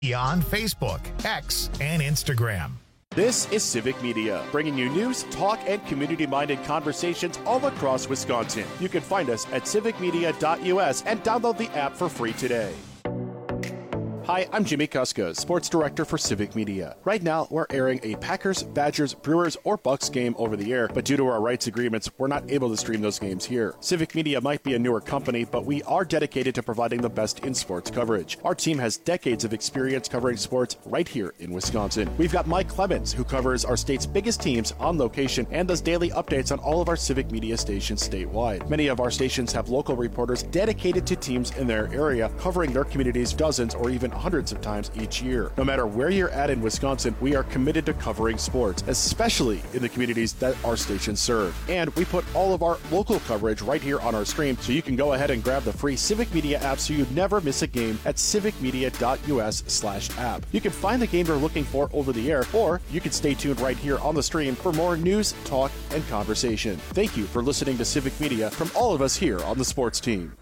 On Facebook, X, and Instagram. This is Civic Media, bringing you news, talk, and community-minded conversations all across Wisconsin. You can find us at civicmedia.us and download the app for free today. Hi, I'm Jimmy Kuska, Sports Director for Civic Media. Right now, we're airing a Packers, Badgers, Brewers, or Bucks game over the air, but due to our rights agreements, we're not able to stream those games here. Civic Media might be a newer company, but we are dedicated to providing the best in sports coverage. Our team has decades of experience covering sports right here in Wisconsin. We've got Mike Clemens, who covers our state's biggest teams on location and does daily updates on all of our Civic Media stations statewide. Many of our stations have local reporters dedicated to teams in their area, covering their communities dozens or even hundreds of times each year. No matter where you're at in Wisconsin, we are committed to covering sports, especially in the communities that our stations serve. And we put all of our local coverage right here on our stream, so you can go ahead and grab the free Civic Media app so you never miss a game at civicmedia.us/app. You can find the game you're looking for over the air, or you can stay tuned right here on the stream for more news, talk, and conversation. Thank you for listening to Civic Media from all of us here on the sports team.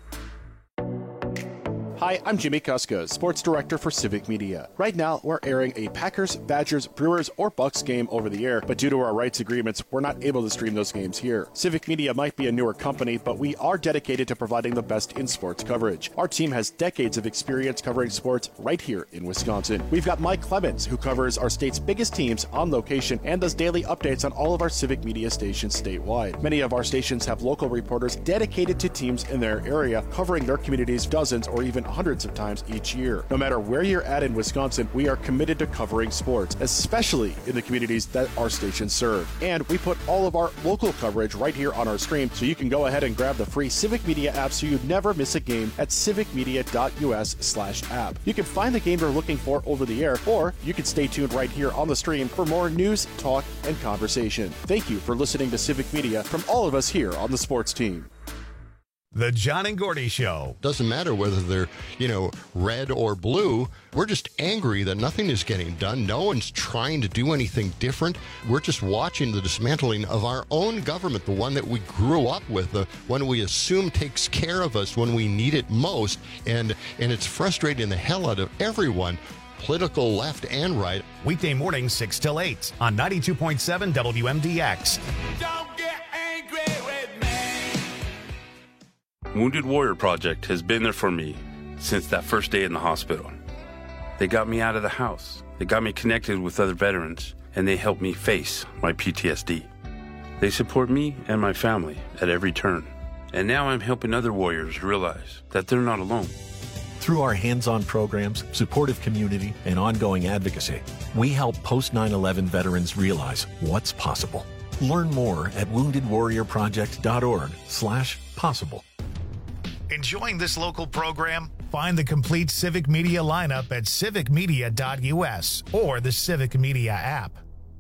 Hi, I'm Jimmy Kuska, Sports Director for Civic Media. Right now, we're airing a Packers, Badgers, Brewers, or Bucks game over the air, but due to our rights agreements, we're not able to stream those games here. Civic Media might be a newer company, but we are dedicated to providing the best in sports coverage. Our team has decades of experience covering sports right here in Wisconsin. We've got Mike Clemens, who covers our state's biggest teams on location and does daily updates on all of our Civic Media stations statewide. Many of our stations have local reporters dedicated to teams in their area, covering their communities dozens or even hundreds of times each year. No matter where you're at in Wisconsin, we are committed to covering sports, especially in the communities that our stations serve. And we put all of our local coverage right here on our stream, so you can go ahead and grab the free Civic Media app so you never miss a game at civicmedia.us/app. You can find the game you're looking for over the air, or you can stay tuned right here on the stream for more news, talk, and conversation. Thank you for listening to Civic Media from all of us here on the sports team. The John and Gordy Show. Doesn't matter whether they're, red or blue. We're just angry that nothing is getting done. No one's trying to do anything different. We're just watching the dismantling of our own government, the one that we grew up with, the one we assume takes care of us when we need it most. And it's frustrating the hell out of everyone, political left and right. Weekday mornings 6 till 8 on 92.7 WMDX. Don't get angry with me. Wounded Warrior Project has been there for me since that first day in the hospital. They got me out of the house. They got me connected with other veterans, and they helped me face my PTSD. They support me and my family at every turn. And now I'm helping other warriors realize that they're not alone. Through our hands-on programs, supportive community, and ongoing advocacy, we help post-9/11 veterans realize what's possible. Learn more at woundedwarriorproject.org/possible. Enjoying this local program? Find the complete Civic Media lineup at civicmedia.us or the Civic Media app.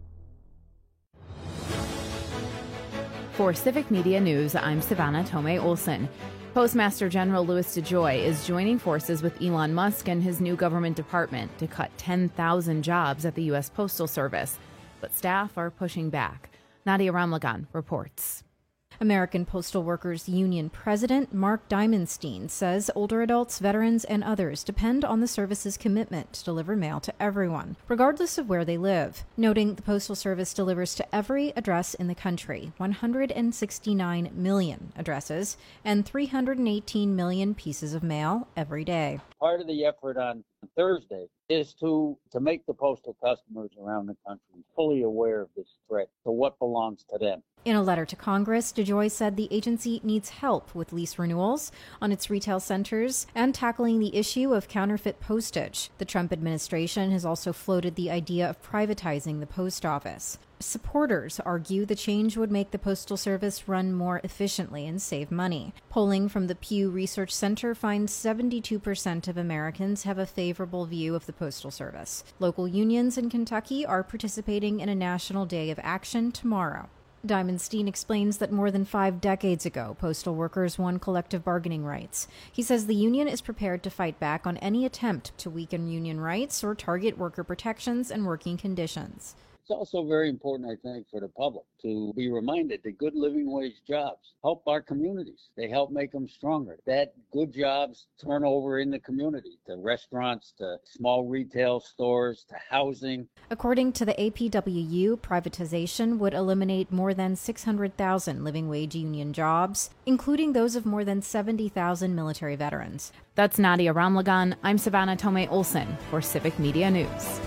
For Civic Media News, I'm Savannah Tomei Olson. Postmaster General Louis DeJoy is joining forces with Elon Musk and his new government department to cut 10,000 jobs at the U.S. Postal Service. But staff are pushing back. Nadia Ramlagan reports. American Postal Workers Union President Mark Diamondstein says older adults, veterans, and others depend on the service's commitment to deliver mail to everyone, regardless of where they live, noting the Postal Service delivers to every address in the country, 169 million addresses, and 318 million pieces of mail every day. Part of the effort on Thursday is to make the postal customers around the country fully aware of this threat, to what belongs to them. In a letter to Congress, DeJoy said the agency needs help with lease renewals on its retail centers and tackling the issue of counterfeit postage. The Trump administration has also floated the idea of privatizing the post office. Supporters argue the change would make the Postal Service run more efficiently and save money. Polling from the Pew Research Center finds 72% of Americans have a favorable view of the Postal Service. Local unions in Kentucky are participating in a national day of action tomorrow. Diamondstein explains that more than 5 decades ago, postal workers won collective bargaining rights. He says the union is prepared to fight back on any attempt to weaken union rights or target worker protections and working conditions. It's also very important, I think, for the public to be reminded that good living wage jobs help our communities. They help make them stronger. That good jobs turn over in the community to restaurants, to small retail stores, to housing. According to the APWU, privatization would eliminate more than 600,000 living wage union jobs, including those of more than 70,000 military veterans. That's Nadia Ramlagan. I'm Savannah Tomei Olson for Civic Media News.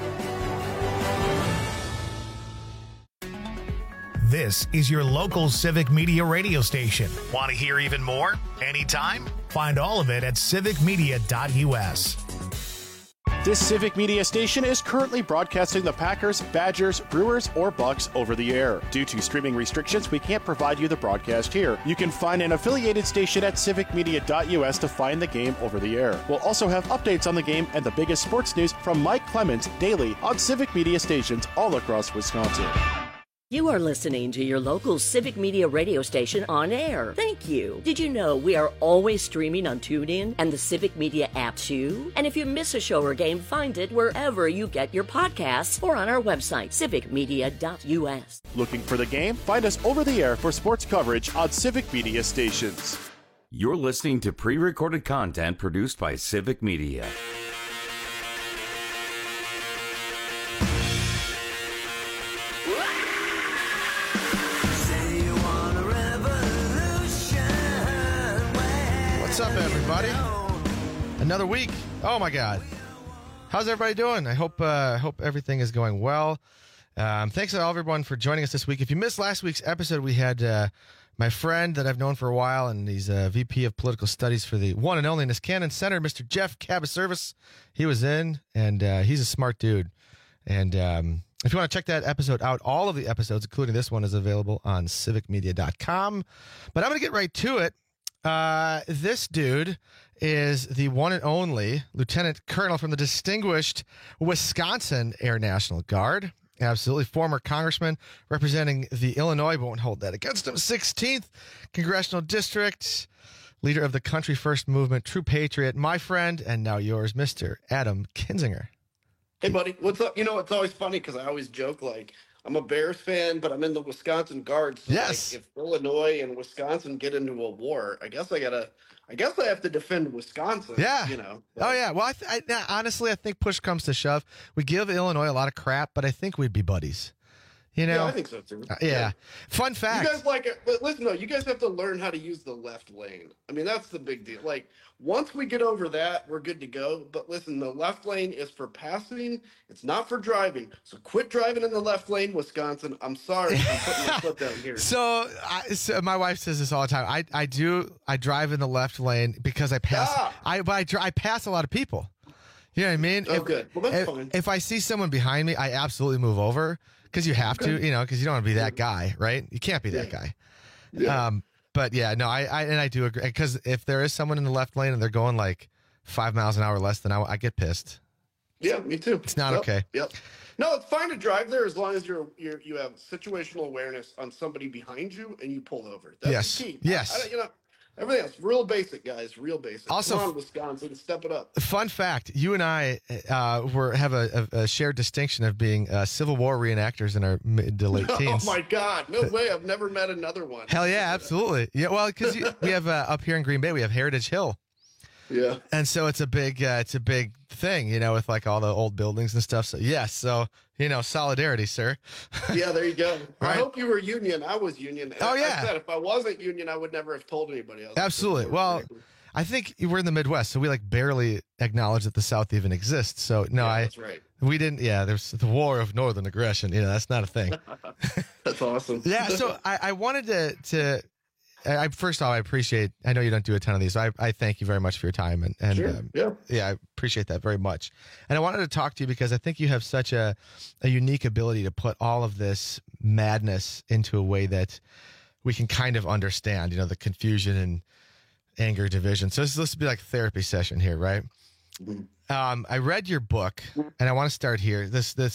This is your local Civic Media radio station. Want to hear even more? Anytime? Find all of it at civicmedia.us. This Civic Media station is currently broadcasting the Packers, Badgers, Brewers, or Bucks over the air. Due to streaming restrictions, we can't provide you the broadcast here. You can find an affiliated station at civicmedia.us to find the game over the air. We'll also have updates on the game and the biggest sports news from Mike Clemens daily on Civic Media stations all across Wisconsin. You are listening to your local Civic Media radio station on air. Thank you. Did you know we are always streaming on TuneIn and the Civic Media app too? And if you miss a show or game, find it wherever you get your podcasts or on our website, civicmedia.us. Looking for the game? Find us over the air for sports coverage on Civic Media stations. You're listening to pre-recorded content produced by Civic Media. What's up, everybody? Another week. Oh my God. How's everybody doing? I hope everything is going well. Thanks to all everyone for joining us this week. If you missed last week's episode, we had my friend that I've known for a while, and he's a VP of Political Studies for the one and only Niskanen Center, Mr. Jeff Cabaservice. He was in, and he's a smart dude. And if you want to check that episode out, all of the episodes, including this one, is available on civicmedia.com. But I'm going to get right to it. This dude is the one and only Lieutenant Colonel from the distinguished Wisconsin Air National Guard. Absolutely. Former congressman representing the Illinois, but won't hold that against him, 16th Congressional District, leader of the Country First Movement, true patriot, my friend, and now yours, Mr. Adam Kinzinger. Hey, buddy. What's up? You know, it's always funny because I always joke, like, I'm a Bears fan, but I'm in the Wisconsin Guards. So yes. Like, if Illinois and Wisconsin get into a war, I guess I have to defend Wisconsin. Yeah. You know. Oh yeah. Well, honestly, I think push comes to shove, we give Illinois a lot of crap, but I think we'd be buddies. You know. Yeah, I think so too. Yeah. Fun fact. You guys like it, but listen, you guys have to learn how to use the left lane. I mean, that's the big deal. Like, once we get over that, we're good to go. But listen, the left lane is for passing. It's not for driving. So quit driving in the left lane, Wisconsin. I'm sorry. I'm putting my foot down here. So my wife says this all the time. I drive in the left lane because I pass. I pass a lot of people. You know what I mean? Oh, good. Well, that's fine. If I see someone behind me, I absolutely move over because you have to. You know, because you don't want to be that guy, right? You can't be that guy. Yeah. But yeah, no, I do agree, because if there is someone in the left lane and they're going like 5 miles an hour less than I get pissed. Yeah, me too. It's not okay. Yep. No, it's fine to drive there as long as you have situational awareness on somebody behind you and you pull over. That's the key. Yes. Everything else, real basic, guys. Real basic. Also, come on, Wisconsin, step it up. Fun fact: you and I have a shared distinction of being Civil War reenactors in our mid to late teens. Oh my God! No way! I've never met another one. Hell yeah, absolutely. Yeah, well, because we have up here in Green Bay, we have Heritage Hill. Yeah. And so it's a big thing, you know, with like all the old buildings and stuff. So yes, solidarity, sir. Yeah, there you go. Right. I hope you were union. I was union. And oh yeah. I said if I wasn't union, I would never have told anybody else. Absolutely. Well, I think we're in the Midwest, so we like barely acknowledge that the South even exists. So no, that's right. We didn't. Yeah, there's the war of northern aggression. You know, that's not a thing. That's awesome. Yeah. So I wanted to. First off, I appreciate. I know you don't do a ton of these, so I thank you very much for your time, and sure. I appreciate that very much. And I wanted to talk to you because I think you have such a unique ability to put all of this madness into a way that we can kind of understand. You know, the confusion and anger, division. So this will be like a therapy session here, right? Mm-hmm. I read your book, and I want to start here.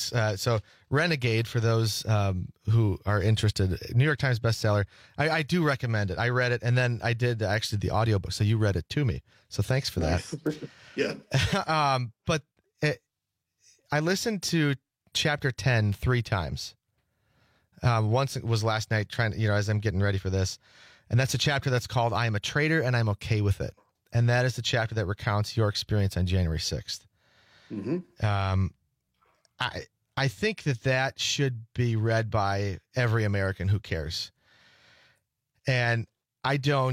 So Renegade, for those who are interested, New York Times bestseller. I do recommend it. I read it, and then I did actually the audiobook, so you read it to me. So thanks for that. Yeah. But I listened to chapter 10 3 times. Once it was last night, as I'm getting ready for this. And that's a chapter that's called I Am a Traitor and I'm Okay with It. And that is the chapter that recounts your experience on January 6th. Mm-hmm. I think that should be read by every American who cares. And I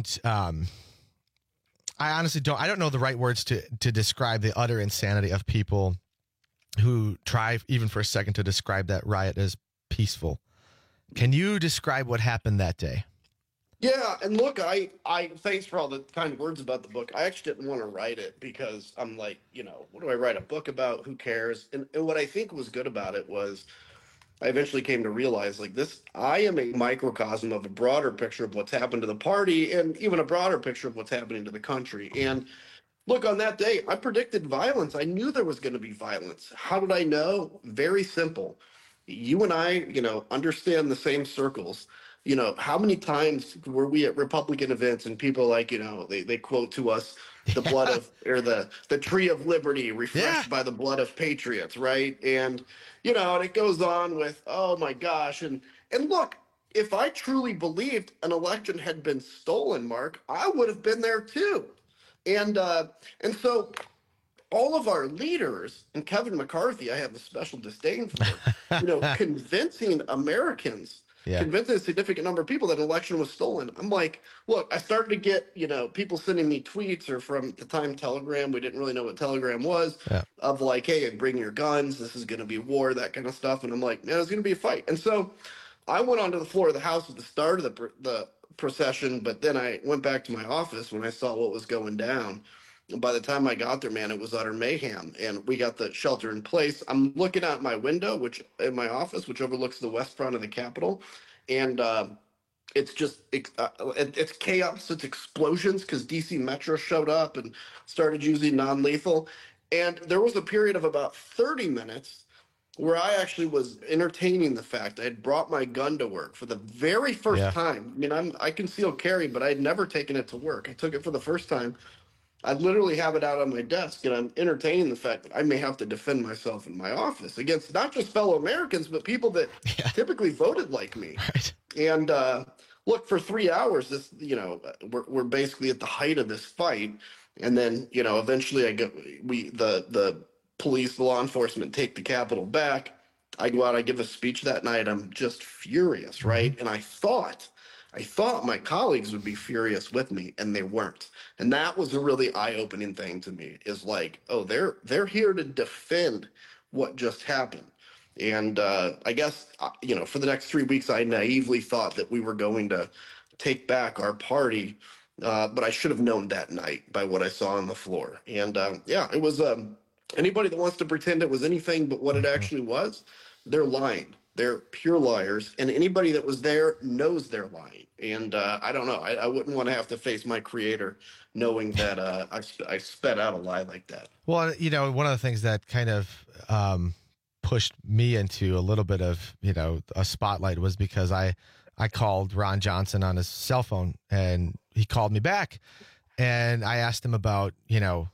honestly don't know the right words to describe the utter insanity of people who try even for a second to describe that riot as peaceful. Can you describe what happened that day? Yeah, and look, I thanks for all the kind words about the book. I actually didn't want to write it because I'm like, what do I write a book about? Who cares? And what I think was good about it was I eventually came to realize I am a microcosm of a broader picture of what's happened to the party and even a broader picture of what's happening to the country. And look, on that day, I predicted violence. I knew there was going to be violence. How did I know? Very simple. You and I, understand the same circles. How many times were we at Republican events and people they quote to us the blood of, or the tree of liberty refreshed by the blood of patriots, right? And, and it goes on with, oh my gosh. And look, if I truly believed an election had been stolen, Mark, I would have been there too. And so all of our leaders, and Kevin McCarthy, I have a special disdain for, convincing Americans, convincing a significant number of people that an election was stolen. I'm like, look, I started to get, people sending me tweets, or from the time Telegram, we didn't really know what Telegram was, of like, hey, bring your guns, this is going to be war, that kind of stuff. And I'm like, no, it's going to be a fight. And so I went onto the floor of the House at the start of the procession, but then I went back to my office when I saw what was going down. And by the time I got there, man, it was utter mayhem. And we got the shelter in place. I'm looking out my window, in my office, which overlooks the west front of the Capitol. And it's just, it's chaos, it's explosions, because DC Metro showed up and started using non-lethal. And there was a period of about 30 minutes where I actually was entertaining the fact I had brought my gun to work for the very first time. I mean, I conceal carry, but I had never taken it to work. I took it for the first time. I literally have it out on my desk, and I'm entertaining the fact that I may have to defend myself in my office against not just fellow Americans, but people that typically voted like me. Right. And look, for 3 hours, this, we're basically at the height of this fight. And then, eventually the police, the law enforcement take the Capitol back. I go out, I give a speech that night. I'm just furious, right? And I thought my colleagues would be furious with me, and they weren't. And that was a really eye-opening thing to me, is like, oh, they're here to defend what just happened. And I guess, for the next 3 weeks, I naively thought that we were going to take back our party. But I should have known that night by what I saw on the floor. And it was anybody that wants to pretend it was anything but what it actually was, they're lying. They're pure liars. And anybody that was there knows they're lying. And I don't know. I wouldn't want to have to face my creator knowing that I sped out a lie like that. Well, one of the things that kind of pushed me into a little bit of, a spotlight was because I called Ron Johnson on his cell phone, and he called me back, and I asked him about, that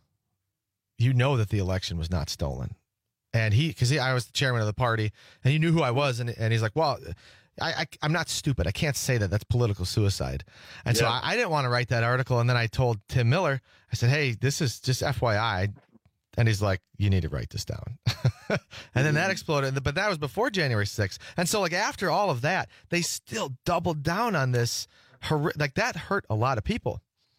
the election was not stolen. And I was the chairman of the party, and he knew who I was. And he's like, well, I'm not stupid. I can't say that. That's political suicide. And so I didn't want to write that article. And then I told Tim Miller, I said, hey, this is just FYI. And he's like, you need to write this down. And then that exploded. But that was before January 6th. And so after all of that, they still doubled down on this. That hurt a lot of people.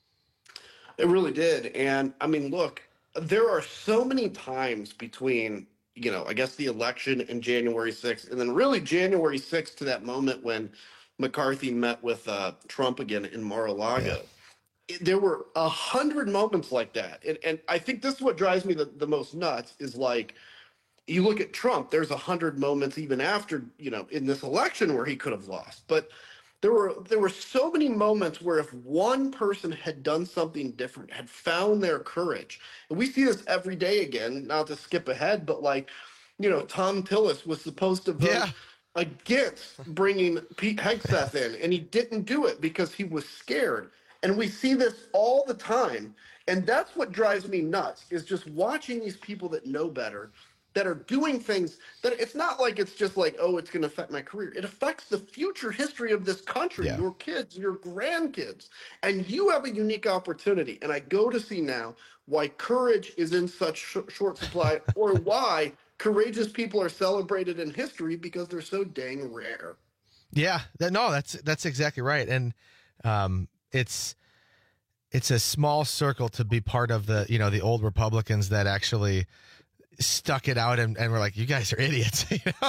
It really did. And I mean, look, there are so many times between, I guess the election and January 6th, and then really January 6th to that moment when McCarthy met with Trump again in Mar-a-Lago. Yeah. There were 100 moments like that. And I think this is what drives me the most nuts is you look at Trump, there's 100 moments even after, in this election where he could have lost. But there were so many moments where if one person had done something different, had found their courage, and we see this every day again, not to skip ahead, but Tom Tillis was supposed to vote against bringing Pete Hegseth in, and he didn't do it because he was scared. And we see this all the time. And that's what drives me nuts, is just watching these people that know better that are doing things that it's not like it's just like, oh, it's going to affect my career. It affects the future history of this country, your kids, your grandkids. And you have a unique opportunity. And I go to see now why courage is in such short supply or why courageous people are celebrated in history because they're so dang rare. Yeah, that's exactly right. And it's a small circle to be part of the old Republicans that actually stuck it out and were like, you guys are idiots.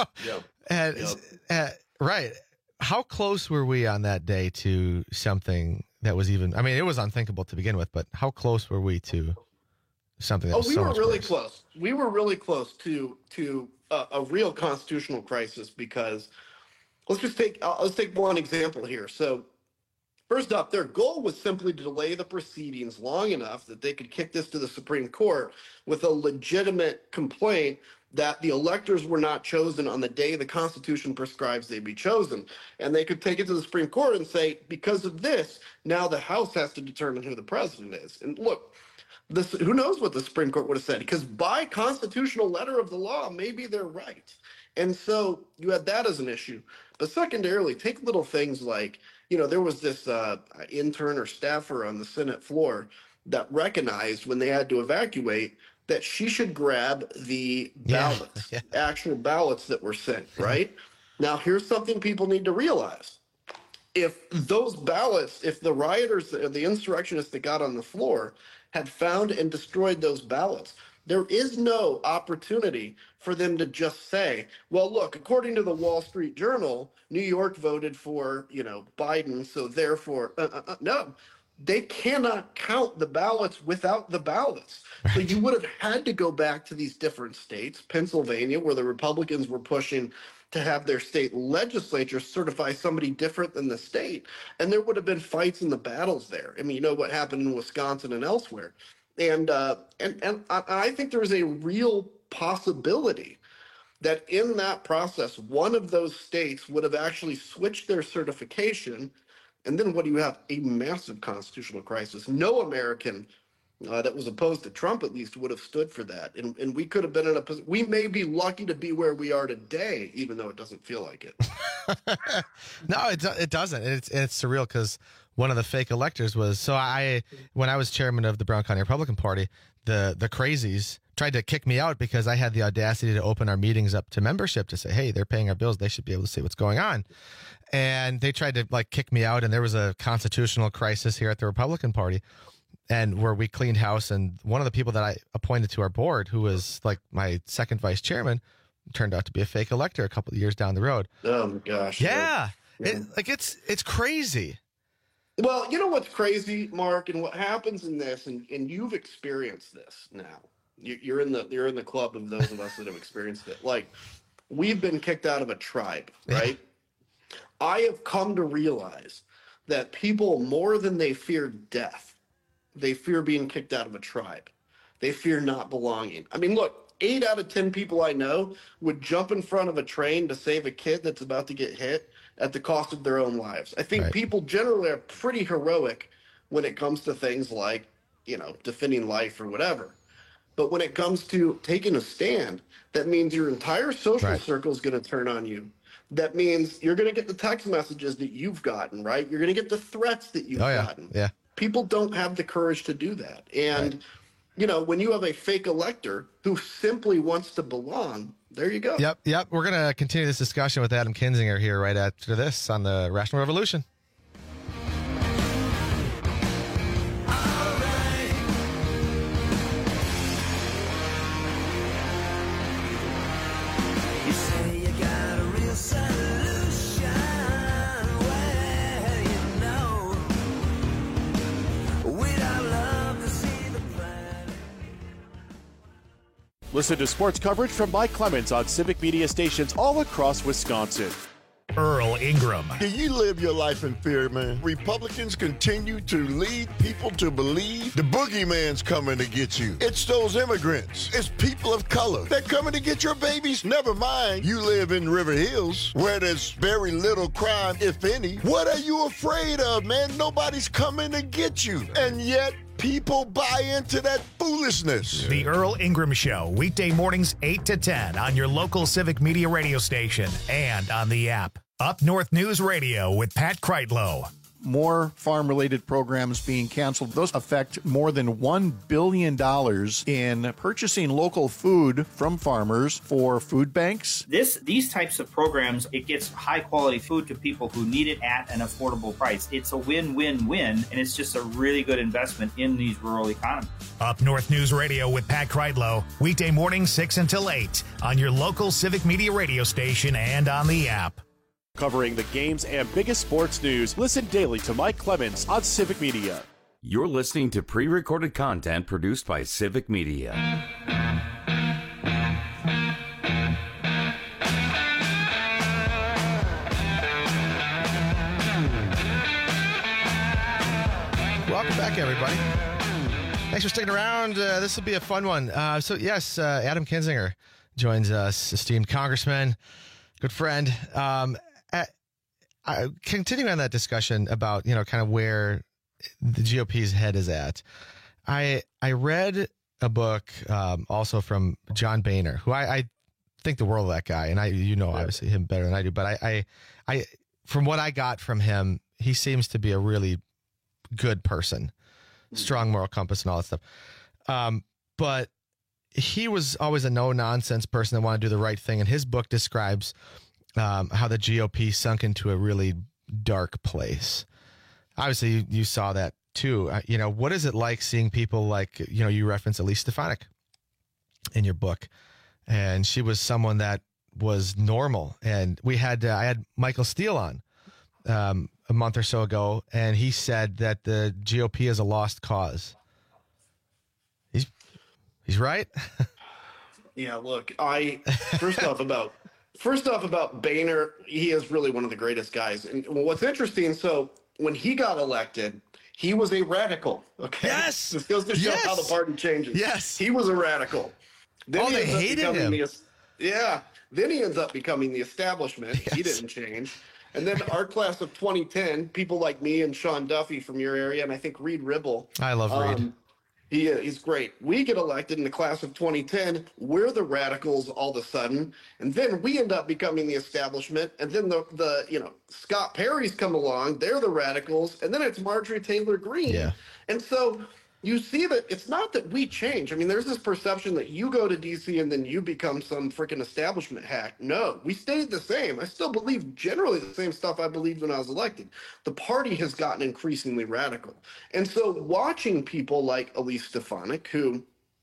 Right. How close were we on that day to something that was even, I mean, it was unthinkable to begin with, but how close were we to something that was we so were much really worse? close. We were really close to a real constitutional crisis because let's take one example here. So first up, their goal was simply to delay the proceedings long enough that they could kick this to the Supreme Court with a legitimate complaint that the electors were not chosen on the day the Constitution prescribes they be chosen. And they could take it to the Supreme Court and say, because of this, now the House has to determine who the president is. And look, who knows what the Supreme Court would have said? Because by constitutional letter of the law, maybe they're right. And so you had that as an issue. But secondarily, take little things like, there was this intern or staffer on the Senate floor that recognized when they had to evacuate that she should grab the ballots, actual ballots that were sent, right? Now, here's something people need to realize. If those ballots, if the rioters, the insurrectionists that got on the floor had found and destroyed those ballots, there is no opportunity for them to just say, well, look, according to the Wall Street Journal, New York voted for, Biden, so therefore, no. They cannot count the ballots without the ballots. So you would have had to go back to these different states, Pennsylvania, where the Republicans were pushing to have their state legislature certify somebody different than the state. And there would have been fights and the battles there. I mean, you know what happened in Wisconsin and elsewhere. And I think there's a real possibility that in that process, one of those states would have actually switched their certification. And then what do you have? A massive constitutional crisis. No American that was opposed to Trump, at least, would have stood for that. And we could have been in a position. We may be lucky to be where we are today, even though it doesn't feel like it. No, it doesn't. It's surreal because one of the fake electors was, when I was chairman of the Brown County Republican Party, the crazies tried to kick me out because I had the audacity to open our meetings up to membership to say, hey, they're paying our bills. They should be able to see what's going on. And they tried to kick me out. And there was a constitutional crisis here at the Republican Party and where we cleaned house. And one of the people that I appointed to our board, who was my second vice chairman, turned out to be a fake elector a couple of years down the road. Oh my gosh. Yeah. It's crazy. Well, you know what's crazy, Mark, and what happens in this, and you've experienced this now. You're in the club of those of us that have experienced it. We've been kicked out of a tribe, right? I have come to realize that people, more than they fear death, they fear being kicked out of a tribe. They fear not belonging. I mean, look, 8 out of 10 people I know would jump in front of a train to save a kid that's about to get hit at the cost of their own lives. I think people generally are pretty heroic when it comes to things like, defending life or whatever. But when it comes to taking a stand, that means your entire social circle is going to turn on you. That means you're going to get the text messages that you've gotten, right? You're going to get the threats that you've gotten. Yeah. People don't have the courage to do that. And, when you have a fake elector who simply wants to belong, there you go. Yep. We're going to continue this discussion with Adam Kinzinger here right after this on the Rational Revolution. Listen to sports coverage from Mike Clemens on Civic Media stations all across Wisconsin. Earl Ingram. Do you live your life in fear, man? Republicans continue to lead people to believe the boogeyman's coming to get you. It's those immigrants. It's people of color. They're coming to get your babies. Never mind, you live in River Hills, where there's very little crime, if any. What are you afraid of, man? Nobody's coming to get you. And yet, People buy into that foolishness. The Earl Ingram Show, weekday mornings 8 to 10 on your local Civic Media radio station and on the app. Up North News Radio with Pat Kreitlow. More farm-related programs being canceled. Those affect more than $1 billion in purchasing local food from farmers for food banks. These types of programs, it gets high-quality food to people who need it at an affordable price. It's a win-win-win, and it's just a really good investment in these rural economies. Up North News Radio with Pat Kreitlow, weekday morning 6 until 8 on your local Civic Media radio station and on the app. Covering the games and biggest sports news, listen daily to Mike Clemens on Civic Media. You're listening to pre-recorded content produced by Civic Media. Welcome back, everybody. Thanks for sticking around. This will be a fun one. Adam Kinzinger joins us, esteemed congressman, good friend. Continuing on that discussion about, kind of where the GOP's head is at. I read a book also from John Boehner, who I think the world of that guy, and obviously him better than I do. But I from what I got from him, he seems to be a really good person, strong moral compass and all that stuff. But he was always a no nonsense person that wanted to do the right thing, and his book describes how the GOP sunk into a really dark place. Obviously, you saw that too. What is it like seeing people like, you reference Elise Stefanik in your book, and she was someone that was normal. And I had Michael Steele on a month or so ago, and he said that the GOP is a lost cause. He's right. Yeah, look, first off about Boehner, he is really one of the greatest guys. And what's interesting, so when he got elected, he was a radical. Okay. Yes. This goes to show how the party changes. Yes. He was a radical. Then they hated him. Then he ends up becoming the establishment. Yes. He didn't change. And then our class of 2010, people like me and Sean Duffy from your area, and I think Reed Ribble. I love Reed. He's great. We get elected in the class of 2010. We're the radicals all of a sudden, and then we end up becoming the establishment. And then the Scott Perry's come along. They're the radicals, and then it's Marjorie Taylor Greene. Yeah. And so you see that it's not that we change. I mean, there's this perception that you go to D.C. and then you become some freaking establishment hack. No, we stayed the same. I still believe generally the same stuff I believed when I was elected. The party has gotten increasingly radical. And so watching people like Elise Stefanik, who,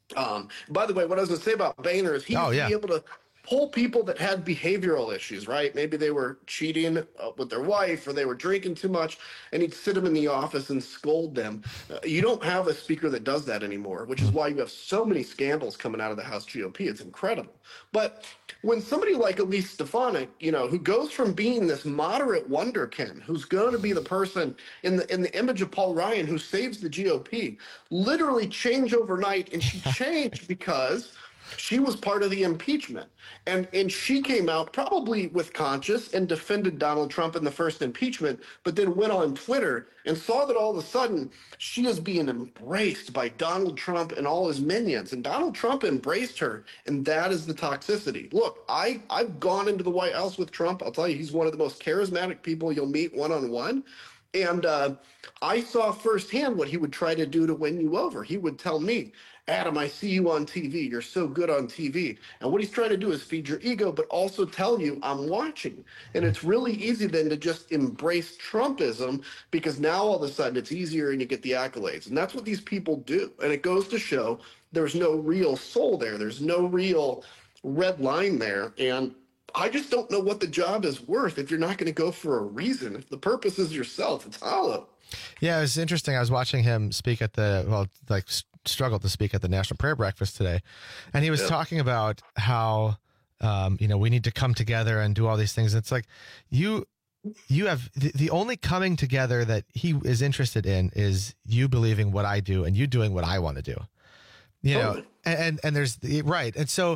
by the way, what I was going to say about Boehner is he used to be able to pull people that had behavioral issues, right? Maybe they were cheating with their wife or they were drinking too much, and he'd sit them in the office and scold them. You don't have a speaker that does that anymore, which is why you have so many scandals coming out of the House GOP. It's incredible. But when somebody like Elise Stefanik, who goes from being this moderate wonderkin, who's going to be the person in the image of Paul Ryan who saves the GOP, literally change overnight, and she changed because she was part of the impeachment. And she came out probably with conscience and defended Donald Trump in the first impeachment, but then went on Twitter and saw that all of a sudden she is being embraced by Donald Trump and all his minions. And Donald Trump embraced her, and that is the toxicity. Look, I've gone into the White House with Trump. I'll tell you, he's one of the most charismatic people you'll meet one-on-one. And I saw firsthand what he would try to do to win you over. He would tell me, Adam, I see you on TV. You're so good on TV. And what he's trying to do is feed your ego, but also tell you I'm watching. And it's really easy then to just embrace Trumpism because now all of a sudden it's easier and you get the accolades. And that's what these people do. And it goes to show there's no real soul there. There's no real red line there. And I just don't know what the job is worth if you're not going to go for a reason. If the purpose is yourself, it's hollow. Yeah, it was interesting. I was watching him speak at struggled to speak at the National Prayer Breakfast today. And he was talking about how, we need to come together and do all these things. It's like you have the only coming together that he is interested in is you believing what I do and you doing what I want to do, know, and there's right. And so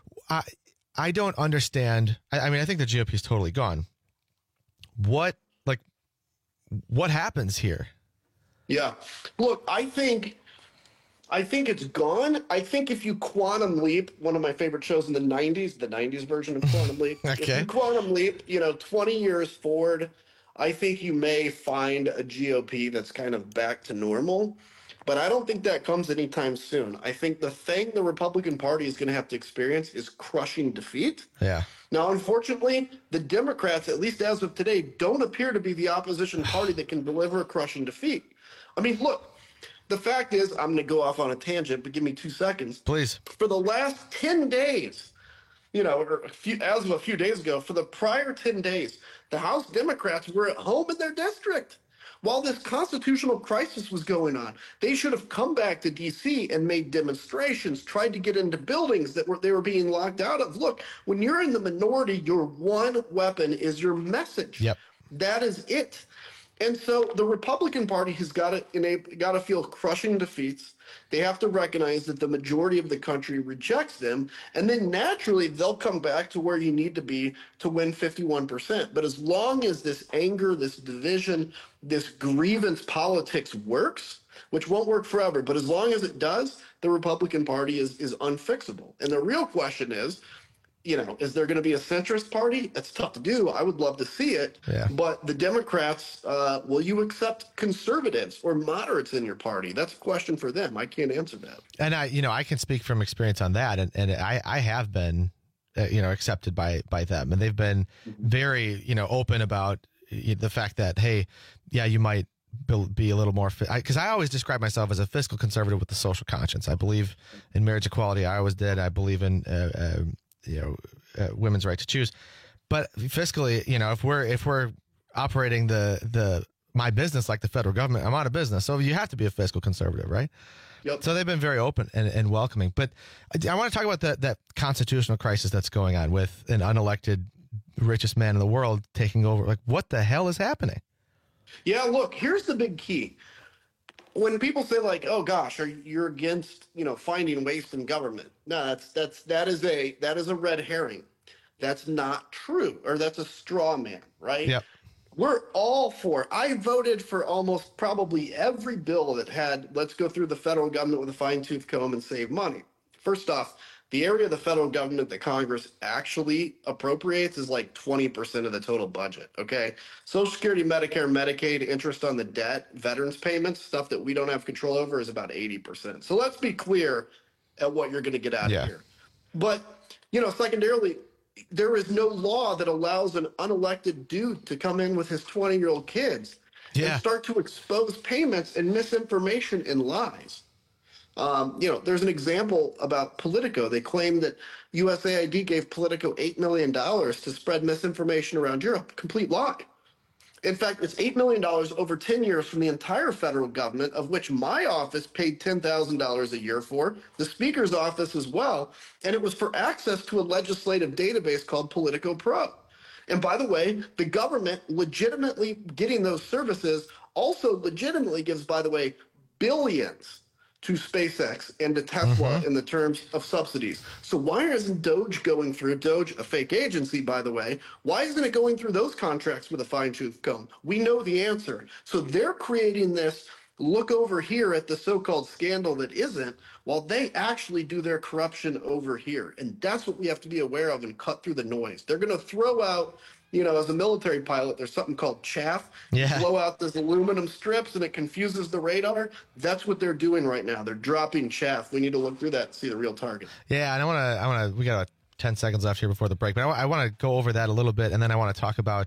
I don't understand. I mean, I think the GOP is totally gone. What happens here? Yeah. Look, I think I think it's gone. I think if you quantum leap, one of my favorite shows in the 90s version of Quantum Leap. If you quantum leap, 20 years forward, I think you may find a GOP that's kind of back to normal. But I don't think that comes anytime soon. I think the thing the Republican Party is going to have to experience is crushing defeat. Yeah. Now, unfortunately, the Democrats, at least as of today, don't appear to be the opposition party that can deliver a crushing defeat. I mean, look. The fact is, I'm going to go off on a tangent, but give me 2 seconds. Please. For the last 10 days, or as of a few days ago, for the prior 10 days, the House Democrats were at home in their district. While this constitutional crisis was going on, they should have come back to D.C. and made demonstrations, tried to get into buildings that they were being locked out of. Look, when you're in the minority, your one weapon is your message. Yep. That is it. And so the Republican Party has got to feel crushing defeats. They have to recognize that the majority of the country rejects them, and then naturally they'll come back to where you need to be to win 51%. But as long as this anger, this division, this grievance politics works, which won't work forever, but as long as it does, the Republican Party is unfixable. And the real question is, is there going to be a centrist party? That's tough to do. I would love to see it. Yeah. But the Democrats, will you accept conservatives or moderates in your party? That's a question for them. I can't answer that. And I can speak from experience on that. And I have been, accepted by them. And they've been very, open about the fact that, hey, yeah, you might be a little more, because I always describe myself as a fiscal conservative with a social conscience. I believe in marriage equality. I always did. I believe in, women's right to choose, but fiscally, if we're operating my business like the federal government, I'm out of business. So you have to be a fiscal conservative, right? Yep. So they've been very open and welcoming. But I want to talk about that constitutional crisis that's going on with an unelected richest man in the world taking over. Like, what the hell is happening? Yeah, look, here's the big key. When people say like, "Oh gosh, you're against finding waste in government," no, that is a red herring. That's not true, or that's a straw man, right? Yep. We're all for. I voted for almost probably every bill that had let's go through the federal government with a fine-tooth comb and save money. First off, the area of the federal government that Congress actually appropriates is like 20% of the total budget, okay? Social Security, Medicare, Medicaid, interest on the debt, veterans payments, stuff that we don't have control over is about 80%. So let's be clear at what you're going to get out of here. But, secondarily, there is no law that allows an unelected dude to come in with his 20-year-old kids and start to expose payments and misinformation and lies. There's an example about Politico. They claim that USAID gave Politico $8 million to spread misinformation around Europe. Complete lie. In fact, it's $8 million over 10 years from the entire federal government, of which my office paid $10,000 a year for, the Speaker's office as well, and it was for access to a legislative database called Politico Pro. And by the way, the government legitimately getting those services also legitimately gives, by the way, billions to SpaceX and to Tesla in the terms of subsidies. So why isn't Doge going through, Doge, a fake agency, by the way, why isn't it going through those contracts with a fine-tooth comb? We know the answer. So they're creating this look over here at the so-called scandal that isn't, while they actually do their corruption over here. And that's what we have to be aware of and cut through the noise. They're going to throw out, as a military pilot, there's something called chaff. Yeah. Blow out those aluminum strips and it confuses the radar. That's what they're doing right now. They're dropping chaff. We need to look through that and see the real target. Yeah, and I want to. We got 10 seconds left here before the break, but I want to go over that a little bit, and then I want to talk about,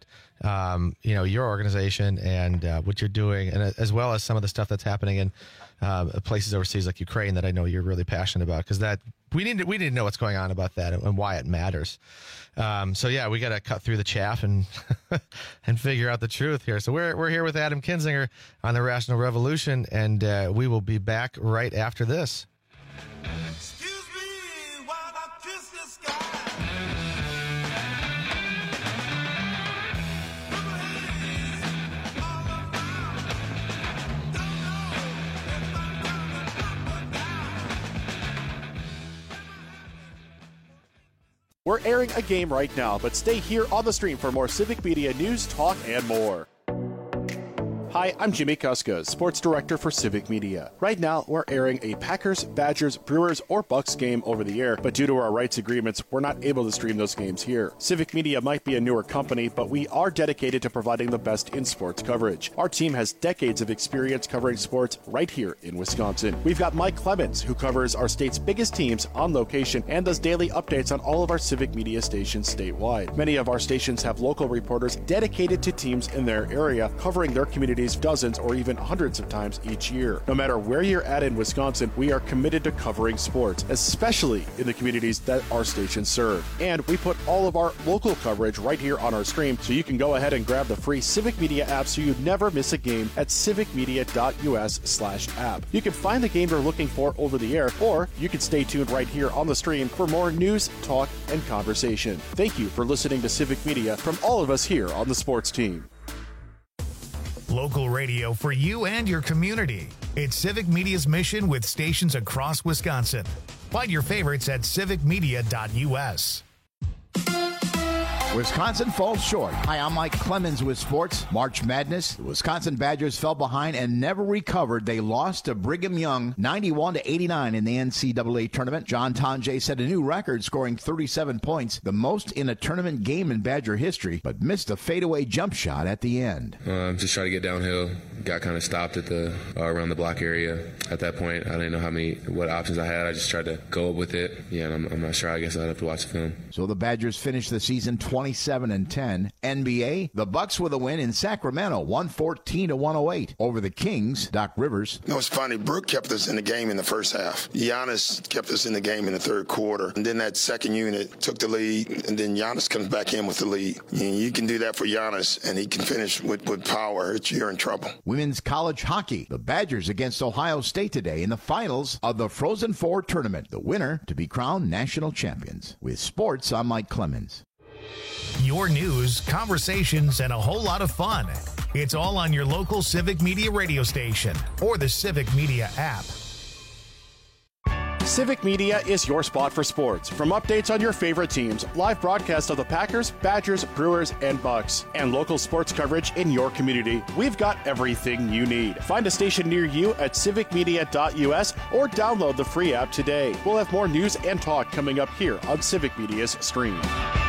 your organization and what you're doing, and as well as some of the stuff that's happening in places overseas like Ukraine that I know you're really passionate about, because that we need to know what's going on about that and why it matters. So yeah, we got to cut through the chaff and and figure out the truth here. So we're here with Adam Kinzinger on the Rational Revolution, and we will be back right after this. We're airing a game right now, but stay here on the stream for more Civic Media news, talk, and more. Hi, I'm Jimmy Kuska, Sports Director for Civic Media. Right now, we're airing a Packers, Badgers, Brewers, or Bucks game over the air, but due to our rights agreements, we're not able to stream those games here. Civic Media might be a newer company, but we are dedicated to providing the best in sports coverage. Our team has decades of experience covering sports right here in Wisconsin. We've got Mike Clemens, who covers our state's biggest teams on location and does daily updates on all of our Civic Media stations statewide. Many of our stations have local reporters dedicated to teams in their area, covering their communities dozens or even hundreds of times each year. No matter where you're at in Wisconsin, we are committed to covering sports, especially in the communities that our stations serve. And we put all of our local coverage right here on our stream, so you can go ahead and grab the free Civic Media app so you never miss a game at civicmedia.us/app. You can find the game you're looking for over the air, or you can stay tuned right here on the stream for more news, talk, and conversation. Thank you for listening to Civic Media from all of us here on the sports team. Local radio for you and your community. It's Civic Media's mission with stations across Wisconsin. Find your favorites at civicmedia.us. Wisconsin falls short. Hi, I'm Mike Clemens with sports. March Madness. The Wisconsin Badgers fell behind and never recovered. They lost to Brigham Young 91-89 in the NCAA tournament. John Tonje set a new record, scoring 37 points, the most in a tournament game in Badger history, but missed a fadeaway jump shot at the end. Just try to get downhill. Got kind of stopped at the around the block area. At that point, I didn't know what options I had. I just tried to go up with it. Yeah, and I'm not sure. I guess I'd have to watch the film. So the Badgers finished the season 27-10. NBA, the Bucks with a win in Sacramento, 114-108 over the Kings. Doc Rivers. No, it's funny. Brooke kept us in the game in the first half. Giannis kept us in the game in the third quarter. And then that second unit took the lead, and then Giannis comes back in with the lead. And you can do that for Giannis, and he can finish with power. You're in trouble. Women's college hockey. The Badgers against Ohio State today in the finals of the Frozen Four tournament. The winner to be crowned national champions. With sports, I'm Mike Clemens. Your news, conversations, and a whole lot of fun. It's all on your local Civic Media radio station or the Civic Media app. Civic Media is your spot for sports. From updates on your favorite teams, live broadcasts of the Packers, Badgers, Brewers, and Bucks, and local sports coverage in your community, we've got everything you need. Find a station near you at civicmedia.us or download the free app today. We'll have more news and talk coming up here on Civic Media's stream.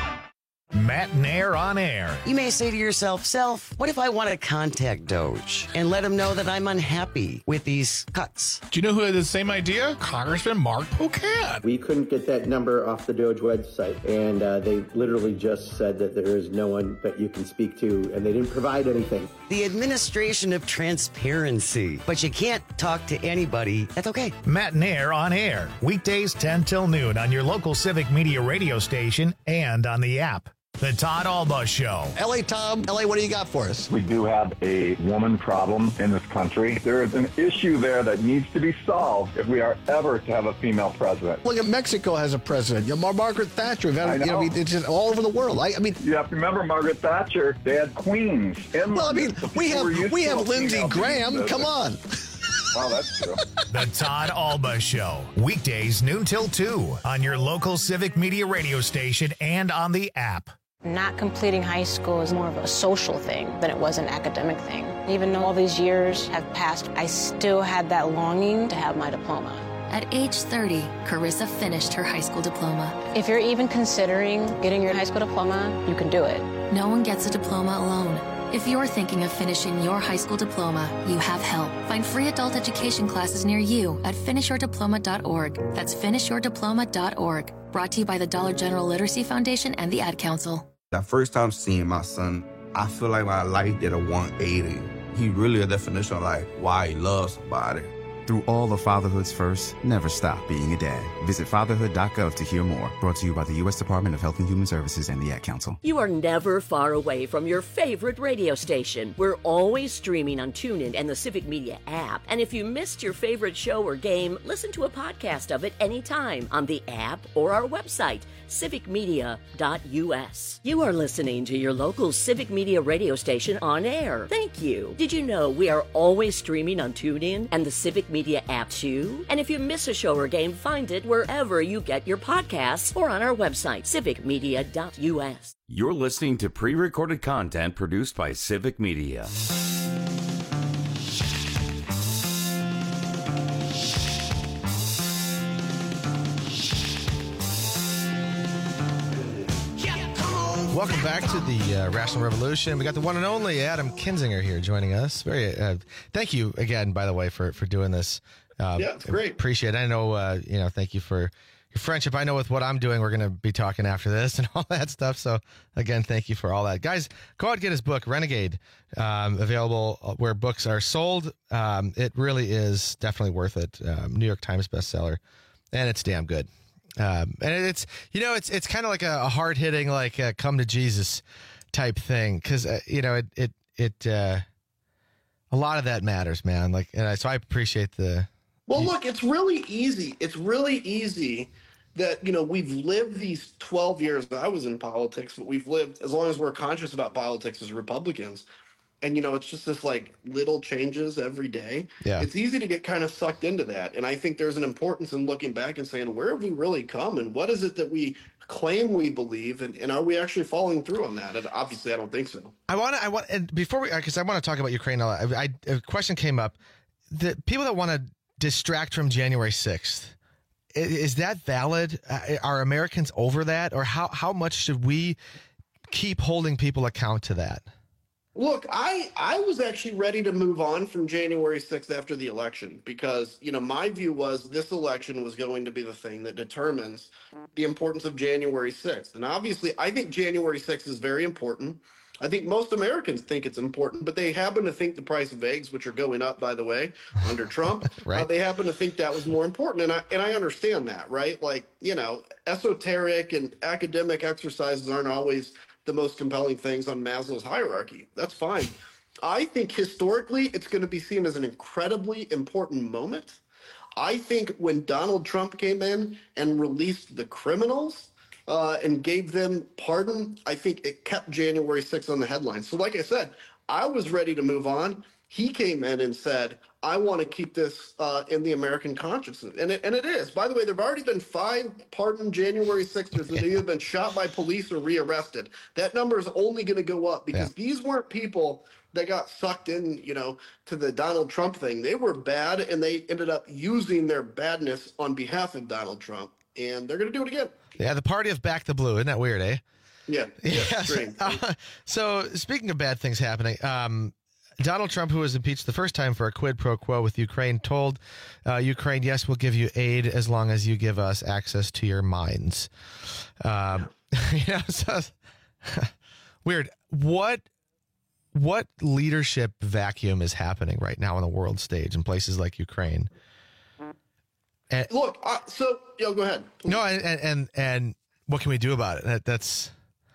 Matt Nair on air. You may say to yourself, Self, what if I want to contact Doge and let him know that I'm unhappy with these cuts? Do you know who had the same idea? Congressman Mark Pocan. We couldn't get that number off the Doge website, and they literally just said that there is no one that you can speak to, and they didn't provide anything. The administration of transparency. But you can't talk to anybody. That's okay. Matt Nair on air. Weekdays 10 till noon on your local Civic Media radio station and on the app. The Todd Alba Show. L.A. Tom, L.A., what do you got for us? We do have a woman problem in this country. There is an issue there that needs to be solved if we are ever to have a female president. Look at Mexico has a president. Margaret Thatcher. It's just all over the world. I mean, you have to remember Margaret Thatcher. They had queens. Well, I mean, we have Lindsey Graham. Come on. Wow, that's true. The Todd Alba Show. Weekdays noon till 2 on your local Civic Media radio station and on the app. Not completing high school is more of a social thing than it was an academic thing. Even though all these years have passed, I still had that longing to have my diploma. At age 30, Carissa finished her high school diploma. If you're even considering getting your high school diploma, you can do it. No one gets a diploma alone. If you're thinking of finishing your high school diploma, you have help. Find free adult education classes near you at finishyourdiploma.org. That's finishyourdiploma.org. Brought to you by the Dollar General Literacy Foundation and the Ad Council. That first time seeing my son, I feel like my life did a 180. He really a definition of like why he loves somebody. Through all of Fatherhood's first, never stop being a dad. Visit fatherhood.gov to hear more. Brought to you by the U.S. Department of Health and Human Services and the Ad Council. You are never far away from your favorite radio station. We're always streaming on TuneIn and the Civic Media app. And if you missed your favorite show or game, listen to a podcast of it anytime on the app or our website, civicmedia.us. You are listening to your local Civic Media radio station on air. Thank you. Did you know we are always streaming on TuneIn and the Civic Media app too? And if you miss a show or game, find it wherever you get your podcasts or on our website, civicmedia.us. You're listening to pre-recorded content produced by Civic Media. Welcome back to the Rational Revolution. We got the one and only Adam Kinzinger here joining us. Thank you again, by the way, for doing this. It's great. Appreciate it. I know, thank you for your friendship. I know with what I'm doing, we're going to be talking after this and all that stuff. So, again, thank you for all that. Guys, go out and get his book, Renegade, available where books are sold. It really is definitely worth it. New York Times bestseller, and it's damn good. And it's kind of like a hard hitting, like come to Jesus type thing. Cause a lot of that matters, man. So I appreciate look, it's really easy. It's really easy that, we've lived these 12 years. I was in politics, but we've lived as long as we're conscious about politics as Republicans. And, it's just this little changes every day. Yeah. It's easy to get kind of sucked into that. And I think there's an importance in looking back and saying, where have we really come? And what is it that we claim we believe? And are we actually following through on that? And obviously, I don't think so. And before because I want to talk about Ukraine, a question came up. The people that want to distract from January 6th, is that valid? Are Americans over that? Or how much should we keep holding people account to that? Look, I was actually ready to move on from January 6th after the election because, my view was this election was going to be the thing that determines the importance of January 6th. And obviously, I think January 6th is very important. I think most Americans think it's important, but they happen to think the price of eggs, which are going up, by the way, under Trump, right. They happen to think that was more important. And I understand that, right? Esoteric and academic exercises aren't always the most compelling things on Maslow's hierarchy. That's fine. I think historically it's going to be seen as an incredibly important moment. I think when Donald Trump came in and released the criminals and gave them pardon, I think it kept January 6th on the headlines. So like I said, I was ready to move on. He came in and said, I want to keep this in the American consciousness. And it is. By the way, there have already been 5 pardoned January 6ers that have either been shot by police or rearrested. That number is only going to go up because these weren't people that got sucked in, to the Donald Trump thing. They were bad, and they ended up using their badness on behalf of Donald Trump. And they're going to do it again. Yeah, the party of Back the Blue. Isn't that weird, eh? Yeah. Strange. So speaking of bad things happening, Donald Trump, who was impeached the first time for a quid pro quo with Ukraine, told Ukraine, yes, we'll give you aid as long as you give us access to your mines. So weird. What leadership vacuum is happening right now on the world stage in places like Ukraine? Look, go ahead. Please. No, and what can we do about it? That's...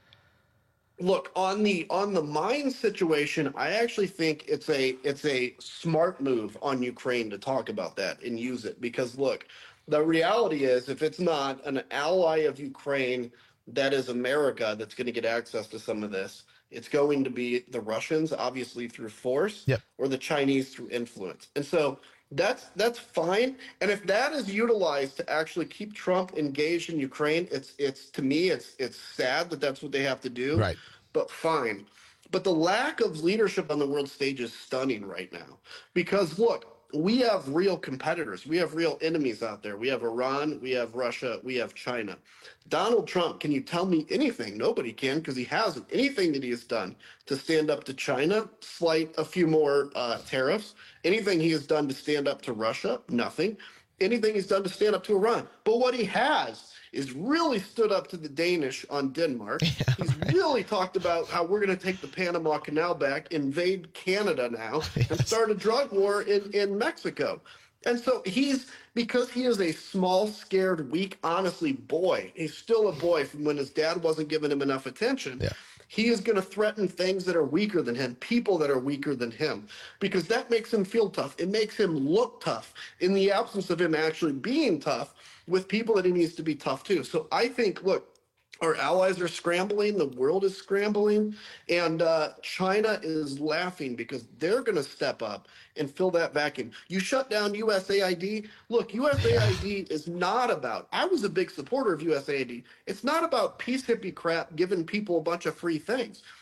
Look, on the mine situation, I actually think it's a smart move on Ukraine to talk about that and use it because look, the reality is if it's not an ally of Ukraine that is America that's going to get access to some of this, it's going to be the Russians, obviously through force, or the Chinese through influence. And so that's fine. And if that is utilized to actually keep Trump engaged in Ukraine, it's to me, it's sad that that's what they have to do. Right. But fine. But the lack of leadership on the world stage is stunning right now. Because look, we have real competitors. We have real enemies out there. We have Iran, we have Russia, we have China. Donald Trump, can you tell me anything? Nobody can because he hasn't. Anything that he has done to stand up to China, slight a few more tariffs. Anything he has done to stand up to Russia, nothing. Anything he's done to stand up to Iran. But what he has is really stood up to the Danish on Denmark. He's really talked about how we're going to take the Panama Canal back, invade Canada now, and start a drug war in Mexico. And so because he is a small, scared, weak, honestly boy, he's still a boy from when his dad wasn't giving him enough attention. Yeah. He is going to threaten things that are weaker than him, people that are weaker than him, because that makes him feel tough. It makes him look tough in the absence of him actually being tough with people that he needs to be tough to. So I think, look, our allies are scrambling, the world is scrambling, and China is laughing because they're going to step up and fill that vacuum. You shut down USAID. Look, USAID is not about, I was a big supporter of USAID. It's not about peace hippie crap giving people a bunch of free things.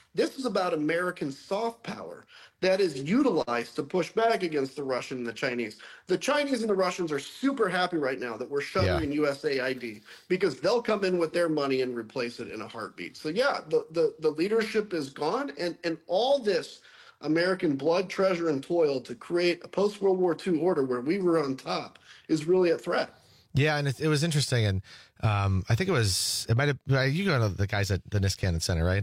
This is about American soft power that is utilized to push back against the Russian and the Chinese. The Chinese and the Russians are super happy right now that we're shuttering USAID because they'll come in with their money and replace it in a heartbeat. So yeah, the leadership is gone, and all this American blood, treasure, and toil to create a post-World War II order where we were on top is really a threat. Yeah, and it was interesting, and I think it might have, you go to the guys at the Niskanen Center, right?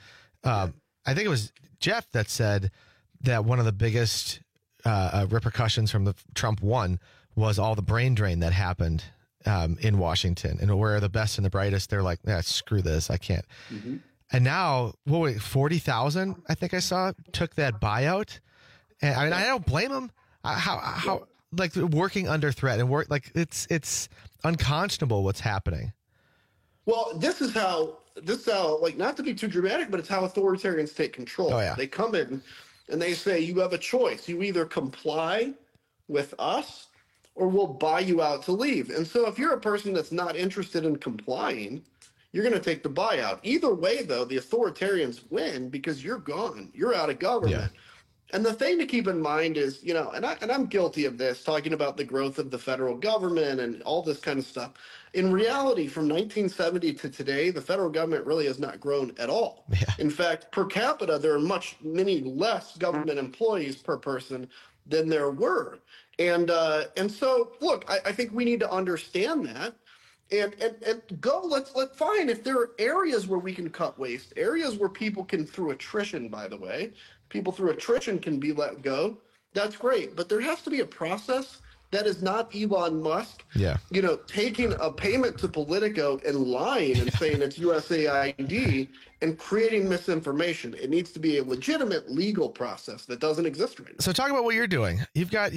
I think it was Jeff that said that one of the biggest repercussions from the Trump won was all the brain drain that happened in Washington, and where the best and the brightest, they're like, yeah, screw this, I can't. Mm-hmm. And now, 40,000, I think I saw, took that buyout. And I mean, I don't blame them. How like working under threat and work, like it's unconscionable what's happening. Well, this is how, like, not to be too dramatic, but it's how authoritarians take control. Oh, yeah. They come in and they say, you have a choice. You either comply with us or we'll buy you out to leave. And so if you're a person that's not interested in complying, you're going to take the buyout. Either way, though, the authoritarians win because you're gone. You're out of government. Yeah. And the thing to keep in mind is, you know, and I'm guilty of this, talking about the growth of the federal government and all this kind of stuff. In reality, from 1970 to today, the federal government really has not grown at all. Yeah. In fact, per capita, there are many less government employees per person than there were. And so, look, I think we need to understand that. And let's find if there are areas where we can cut waste, areas where people can, through attrition, by the way, people through attrition can be let go. That's great. But there has to be a process that is not Elon Musk, taking a payment to Politico and lying and saying it's USAID and creating misinformation. It needs to be a legitimate legal process that doesn't exist right now. So talk about what you're doing. You have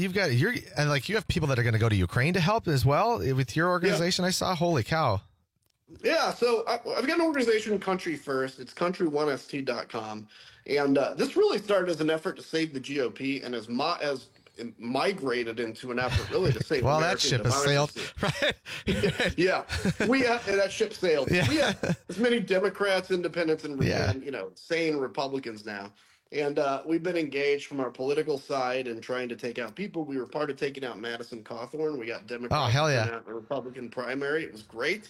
people that are going to go to Ukraine to help as well with your organization. Yeah. I saw, holy cow. Yeah. So I've got an organization, Country First. It's country1st.com. And this really started as an effort to save the GOP and as migrated into an effort really to save American that ship has sailed, right? Yeah, that ship sailed. Yeah. We have as many Democrats, independents, and sane Republicans now, and we've been engaged from our political side and trying to take out people. We were part of taking out Madison Cawthorn. We got Democrats. Oh, hell yeah! Out a Republican primary. It was great.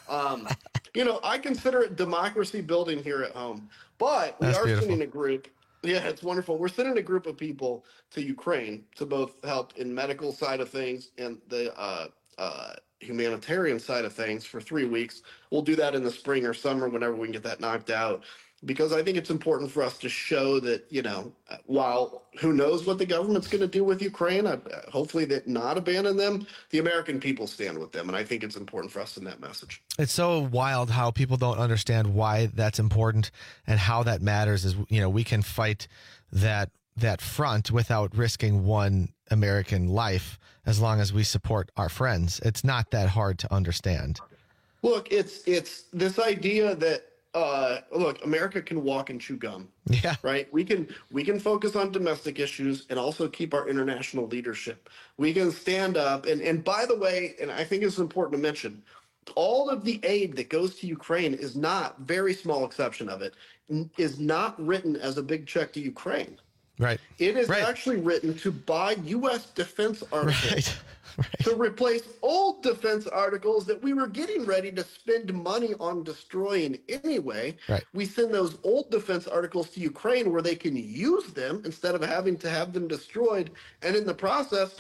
I consider it democracy building here at home, but we are sending a group. Yeah, it's wonderful. We're sending a group of people to Ukraine to both help in medical side of things and the humanitarian side of things for 3 weeks. We'll do that in the spring or summer whenever we can get that knocked out, because I think it's important for us to show that, while who knows what the government's going to do with Ukraine, hopefully that not abandon them, the American people stand with them. And I think it's important for us to send that message. It's so wild how people don't understand why that's important and how that matters is, we can fight that front without risking one American life as long as we support our friends. It's not that hard to understand. Look, it's this idea that, America can walk and chew gum. Yeah. Right. We can focus on domestic issues and also keep our international leadership. We can stand up. And by the way, and I think it's important to mention, all of the aid that goes to Ukraine is not, very small exception of it, is not written as a big check to Ukraine. Right. It is actually written to buy U.S. defense articles. Right. To replace old defense articles that we were getting ready to spend money on destroying anyway. Right. We send those old defense articles to Ukraine where they can use them instead of having to have them destroyed. And in the process,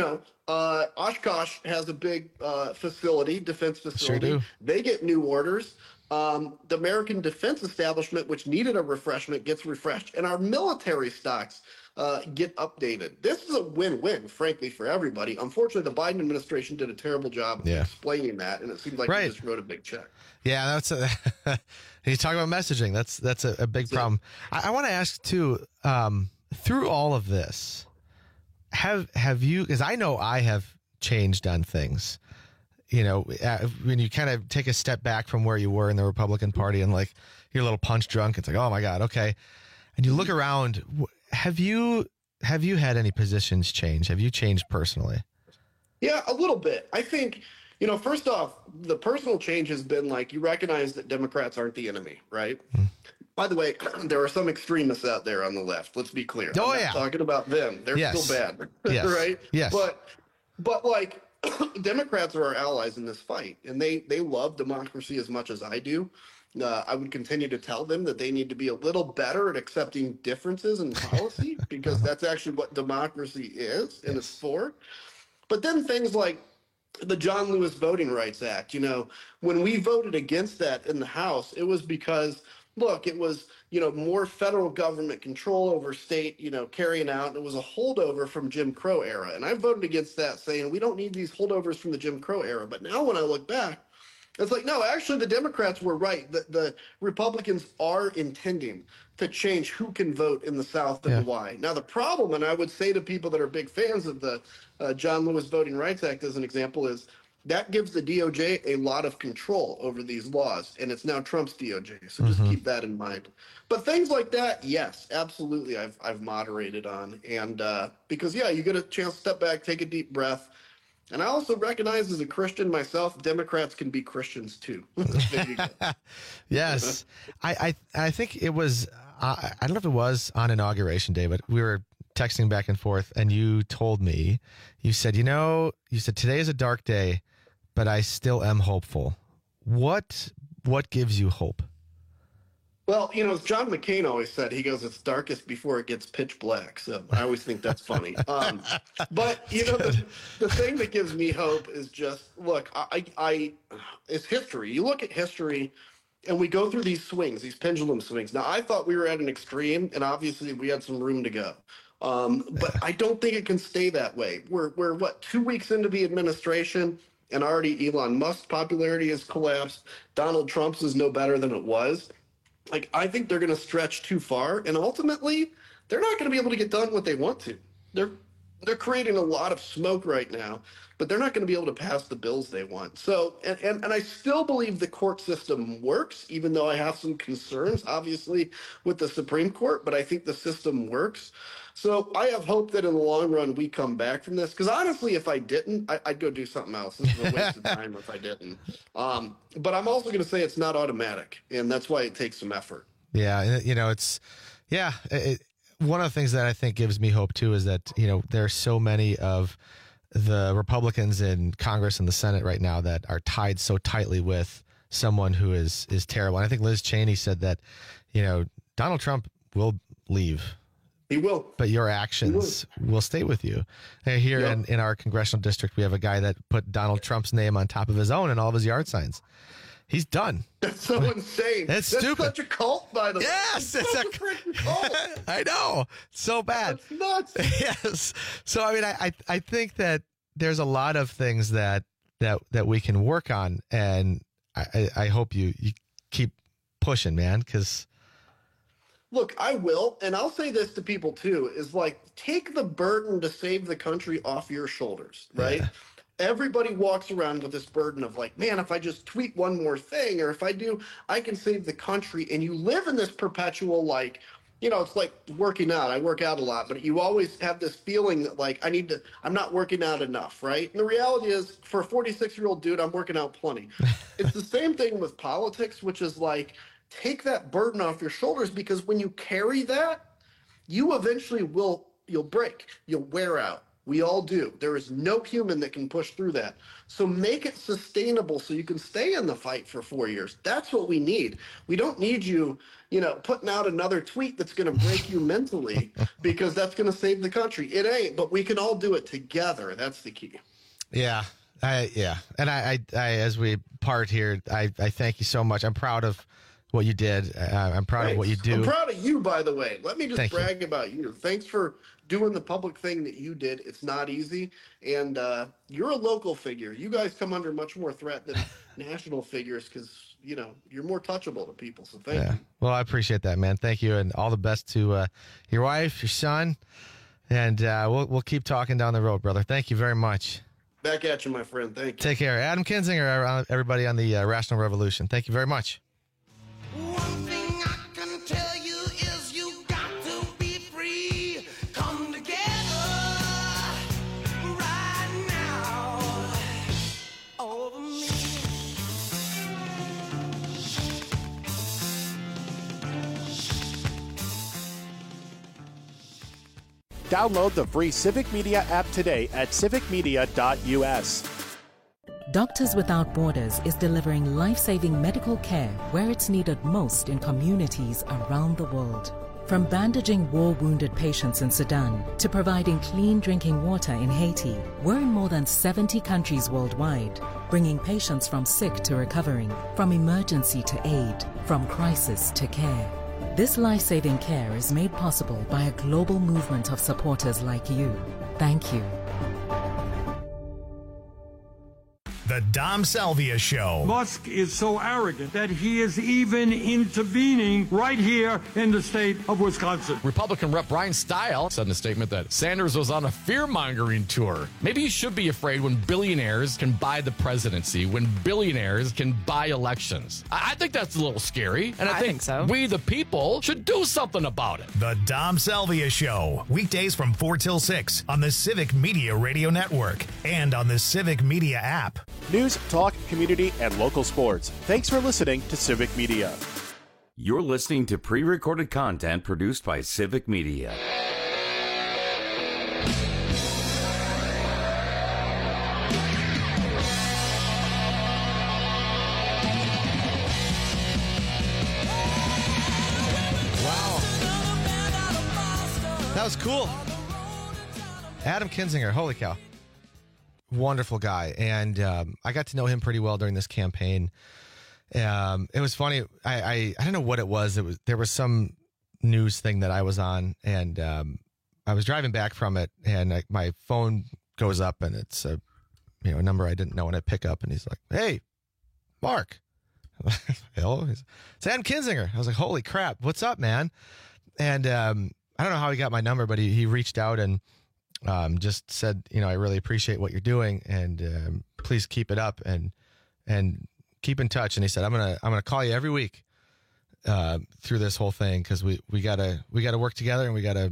Oshkosh has a big defense facility. Sure do. They get new orders. The American defense establishment, which needed a refreshment, gets refreshed. And our military stocks get updated. This is a win-win, frankly, for everybody. Unfortunately, the Biden administration did a terrible job of explaining that, and it seems like he just wrote a big check. Yeah, that's you talk about messaging. That's a big problem. I want to ask too. Through all of this, have you? Because I know I have changed on things. When you kind of take a step back from where you were in the Republican Party and like you're a little punch drunk, it's like, oh my God, okay, and you look around. Have you had any positions change? Have you changed personally? Yeah, a little bit. I think, first off, the personal change has been like you recognize that Democrats aren't the enemy, right? By the way, there are some extremists out there on the left. Let's be clear. Oh, I'm not talking about them. They're still bad, right? Yes. But like, Democrats are our allies in this fight, and they love democracy as much as I do. I would continue to tell them that they need to be a little better at accepting differences in policy because that's actually what democracy is and it's for. But then things like the John Lewis Voting Rights Act, you know, when we voted against that in the House, it was because, look, it was, you know, more federal government control over state, you know, carrying out. And it was a holdover from Jim Crow era. And I voted against that, saying we don't need these holdovers from the Jim Crow era. But now when I look back, it's like, no, actually, the Democrats were right. The Republicans are intending to change who can vote in the South and why. Now, the problem, and I would say to people that are big fans of the John Lewis Voting Rights Act as an example, is that gives the DOJ a lot of control over these laws, and it's now Trump's DOJ. So just keep that in mind. But things like that, yes, absolutely, I've moderated on, and because you get a chance to step back, take a deep breath. And I also recognize as a Christian myself, Democrats can be Christians too. Yes. I think it was, I don't know if it was on Inauguration Day, but we were texting back and forth and you told me, you said today is a dark day, but I still am hopeful. What gives you hope? Well, you know, as John McCain always said, he goes, it's darkest before it gets pitch black. So I always think that's funny. But, you know, the thing that gives me hope is just, look, it's history. You look at history and we go through these swings, these pendulum swings. Now, I thought we were at an extreme and obviously we had some room to go. But I don't think it can stay that way. We're 2 weeks into the administration and already Elon Musk's popularity has collapsed. Donald Trump's is no better than it was. Like, I think they're going to stretch too far, and ultimately, they're not going to be able to get done what they want to. They're creating a lot of smoke right now, but they're not going to be able to pass the bills they want. So, and I still believe the court system works, even though I have some concerns, obviously, with the Supreme Court, but I think the system works. So I have hope that in the long run, we come back from this. Because honestly, if I didn't, I'd go do something else. This is a waste of time if I didn't. But I'm also going to say it's not automatic, and that's why it takes some effort. Yeah, you know, one of the things that I think gives me hope, too, is that, you know, there are so many of the Republicans in Congress and the Senate right now that are tied so tightly with someone who is terrible. And I think Liz Cheney said that, you know, Donald Trump will leave. He will. But your actions will stay with you. Here in our congressional district, we have a guy that put Donald Trump's name on top of his own and all of his yard signs. He's done. That's so insane. That's stupid. Such a cult, by the way. Yes, it's a freaking cult. I know. So bad. That's nuts. Yes. So I mean, I think that there's a lot of things that we can work on, and I hope you keep pushing, man, because. Look, I will, and I'll say this to people too, is like, take the burden to save the country off your shoulders, right? Yeah. Everybody walks around with this burden of like, man, if I just tweet one more thing, or if I do, I can save the country. And you live in this perpetual, like, you know, it's like working out. I work out a lot, but you always have this feeling that like, I'm not working out enough, right? And the reality is, for a 46-year-old dude, I'm working out plenty. It's the same thing with politics, which is like, take that burden off your shoulders, because when you carry that, you eventually you'll break, you'll wear out. We all do. There is no human that can push through that. So make it sustainable so you can stay in the fight for 4 years. That's what we need. We don't need you, you know, putting out another tweet that's going to break you mentally, because that's going to save the country. It ain't, but we can all do it together. That's the key. Yeah. And I as we part here, I thank you so much. I'm proud of what you did. I'm proud of what you do. I'm proud of you, by the way. Let me just brag about you. Thanks for doing the public thing that you did. It's not easy. And you're a local figure. You guys come under much more threat than national figures, because, you know, you're more touchable to people. So thank you. Well, I appreciate that, man. Thank you. And all the best to your wife, your son. And we'll keep talking down the road, brother. Thank you very much. Back at you, my friend. Thank you. Take care. Adam Kinzinger, everybody on the Rational Revolution. Thank you very much. One thing I can tell you is you got to be free. Come together right now over me. Download the free Civic Media app today at civicmedia.us. Doctors Without Borders is delivering life-saving medical care where it's needed most in communities around the world. From bandaging war-wounded patients in Sudan to providing clean drinking water in Haiti, we're in more than 70 countries worldwide, bringing patients from sick to recovering, from emergency to aid, from crisis to care. This life-saving care is made possible by a global movement of supporters like you. Thank you. The Dom Salvia Show. Musk is so arrogant that he is even intervening right here in the state of Wisconsin. Republican Rep. Brian Stile said in a statement that Sanders was on a fear-mongering tour. Maybe you should be afraid when billionaires can buy the presidency, when billionaires can buy elections. I think that's a little scary, and I think so. We, the people, should do something about it. The Dom Salvia Show. Weekdays from 4 till 6 on the Civic Media Radio Network and on the Civic Media app. News, talk, community, and local sports. Thanks for listening to Civic Media. You're listening to pre-recorded content produced by Civic Media. Wow. That was cool. Adam Kinzinger, holy cow. Wonderful guy. And I got to know him pretty well during this campaign. It was funny. I don't know what it was. There was some news thing that I was on, and I was driving back from it, and my phone goes up, and it's a number I didn't know, and I pick up, and he's like, "Hey, Mark." Hello. It's Adam Kinzinger. I was like, "Holy crap, what's up, man?" And I don't know how he got my number, but he reached out and just said, I really appreciate what you're doing, and please keep it up and keep in touch. And he said, I'm gonna call you every week through this whole thing, because we gotta work together, and we gotta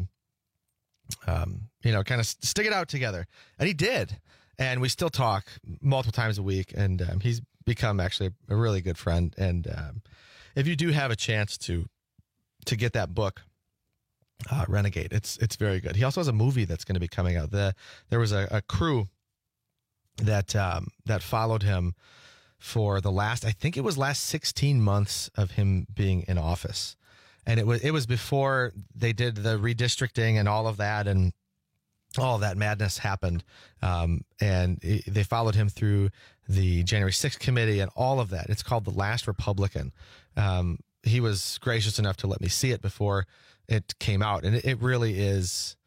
kind of stick it out together. And he did, and we still talk multiple times a week. And he's become actually a really good friend. And if you do have a chance to get that book, Renegade, it's very good. He also has a movie that's going to be coming out. There was a crew that followed him for the last 16 months of him being in office, and it was before they did the redistricting and all of that, and all of that madness happened. And they followed him through the January 6th committee and all of that. It's called The Last Republican. He was gracious enough to let me see it before it came out, and it really is.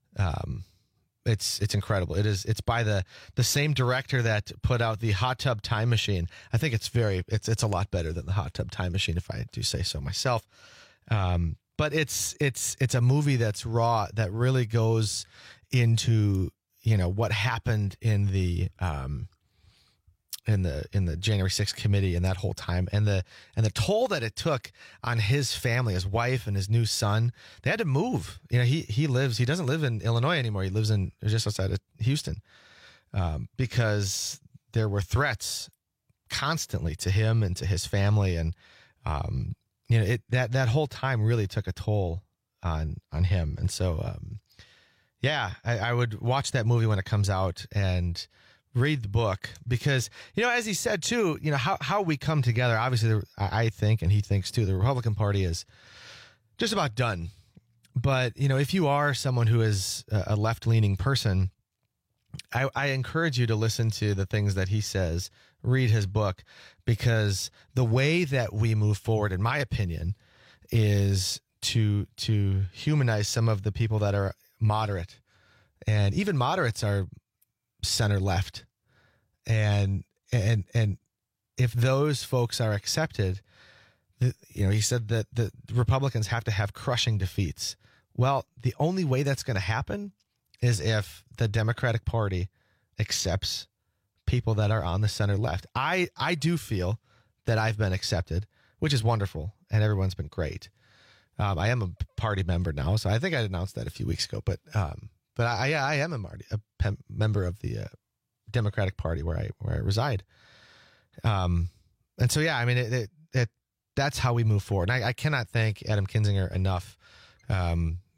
It's incredible. It's by the same director that put out the Hot Tub Time Machine. I think it's a lot better than the Hot Tub Time Machine, if I do say so myself. But it's a movie that's raw, that really goes into what happened in the January 6th committee and that whole time, and the toll that it took on his family, his wife and his new son. They had to move. He doesn't live in Illinois anymore. He lives just outside of Houston, because there were threats constantly to him and to his family. And, that whole time really took a toll on him. And so, I would watch that movie when it comes out and read the book, because, as he said too, how we come together, obviously I think, and he thinks too, the Republican Party is just about done. But, if you are someone who is a left-leaning person, I encourage you to listen to the things that he says, read his book, because the way that we move forward, in my opinion, is to humanize some of the people that are moderate, and even moderates are center left, and if those folks are accepted, he said that the Republicans have to have crushing defeats. Well, the only way that's going to happen is if the Democratic Party accepts people that are on the center left. I do feel that I've been accepted, which is wonderful, and everyone's been great. I am a party member now, so I think I announced that a few weeks ago, but I am a member of the Democratic Party where I reside. And so, that's how we move forward. And I cannot thank Adam Kinzinger enough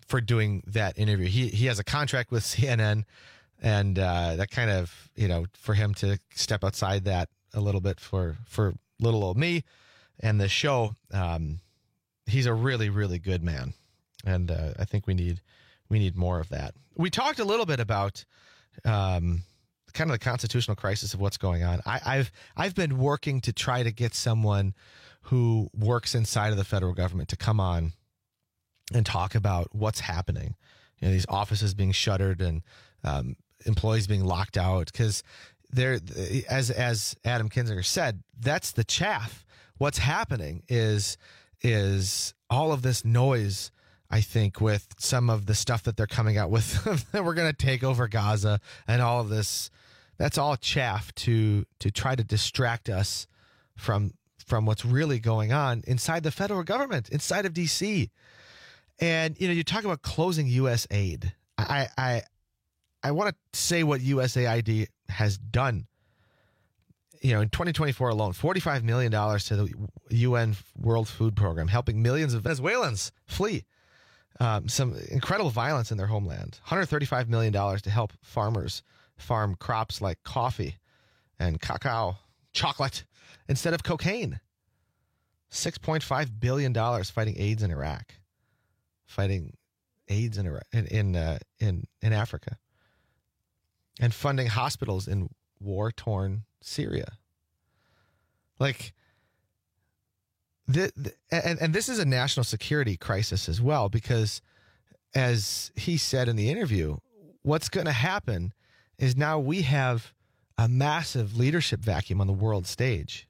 for doing that interview. He has a contract with CNN, and that kind of, for him to step outside that a little bit for little old me and the show. He's a really, really good man, and I think we need more of that. We talked a little bit about kind of the constitutional crisis of what's going on. I've been working to try to get someone who works inside of the federal government to come on and talk about what's happening. These offices being shuttered and employees being locked out, because there, as Adam Kinzinger said, that's the chaff. What's happening is all of this noise, I think, with some of the stuff that they're coming out with that we're going to take over Gaza and all of this. That's all chaff to try to distract us from what's really going on inside the federal government, inside of D.C. And, you talk about closing U.S. aid. I want to say what USAID has done. In 2024 alone, $45 million to the UN World Food Program, helping millions of Venezuelans flee some incredible violence in their homeland. $135 million to help farmers farm crops like coffee and cacao, chocolate, instead of cocaine. $6.5 billion fighting AIDS in Iraq. Fighting AIDS in Iraq, in Africa. And funding hospitals in war-torn Syria. And this is a national security crisis as well, because as he said in the interview, what's going to happen is now we have a massive leadership vacuum on the world stage.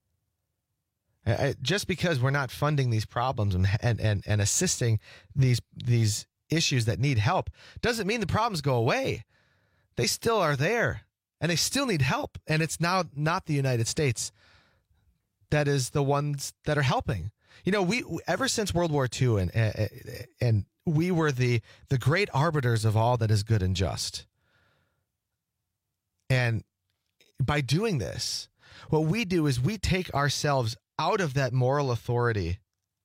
Just because we're not funding these problems and assisting these issues that need help doesn't mean the problems go away. They still are there, and they still need help. And it's now not the United States that is the ones that are helping. We ever since World War II, and we were the great arbiters of all that is good and just. And by doing this, what we do is we take ourselves out of that moral authority,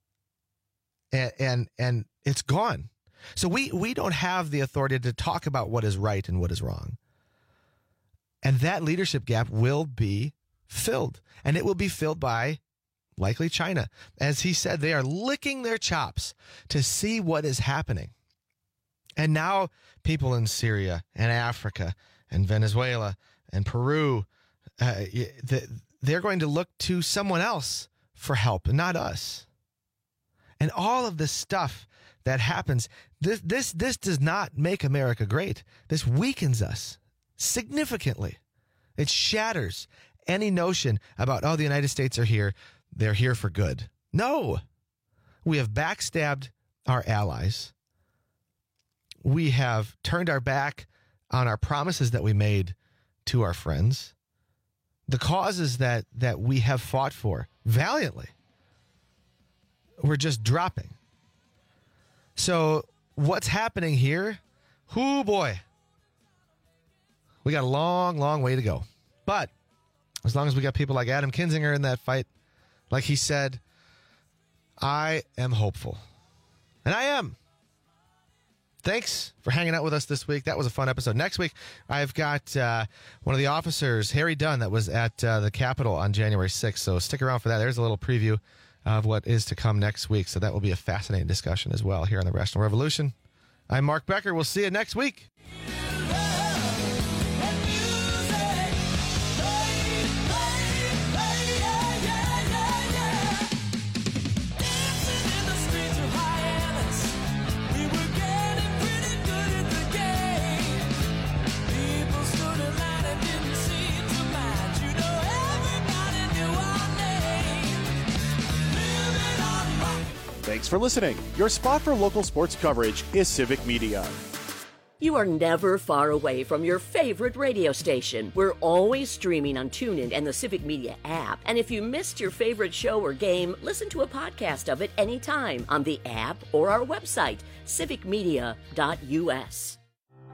and it's gone. So we don't have the authority to talk about what is right and what is wrong. And that leadership gap will be filled, and it will be filled by likely China. As he said, they are licking their chops to see what is happening. And now people in Syria and Africa and Venezuela and Peru, they're going to look to someone else for help and not us. And all of this stuff that happens, this does not make America great. This weakens us significantly. It shatters any notion about, the United States are here. They're here for good. No. We have backstabbed our allies. We have turned our back on our promises that we made to our friends. The causes that we have fought for valiantly, we're just dropping. So what's happening here? Oh boy. We got a long, long way to go. But as long as we got people like Adam Kinzinger in that fight, like he said, I am hopeful. And I am. Thanks for hanging out with us this week. That was a fun episode. Next week, I've got one of the officers, Harry Dunn, that was at the Capitol on January 6th. So stick around for that. There's a little preview of what is to come next week. So that will be a fascinating discussion as well here on the Rational Revolution. I'm Mark Becker. We'll see you next week. Thanks for listening. Your spot for local sports coverage is Civic Media. You are never far away from your favorite radio station. We're always streaming on TuneIn and the Civic Media app. And if you missed your favorite show or game, listen to a podcast of it anytime on the app or our website, civicmedia.us.